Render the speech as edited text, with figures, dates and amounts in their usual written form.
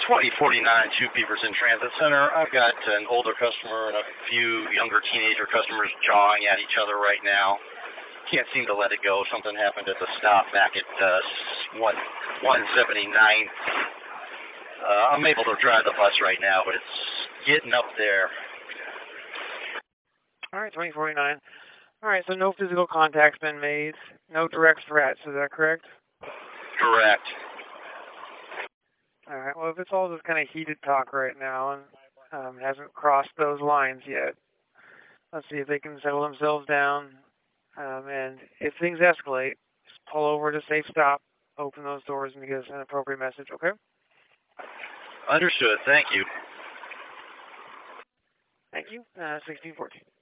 2049 Two Beaverton Transit Center. I've got an older customer and a few younger teenager customers jawing at each other right now. Can't seem to let it go. Something happened at the stop back at 179. I'm able to drive the bus right now, but it's getting up there. All right, 2049. All right, so no physical contact's been made. No direct threats, is that correct? Correct. All right, well, if it's all just kind of heated talk right now and hasn't crossed those lines yet, let's see if they can settle themselves down. And if things escalate, just pull over to safe stop, open those doors, and give us an appropriate message, okay? Understood. Thank you. Thank you. 1614.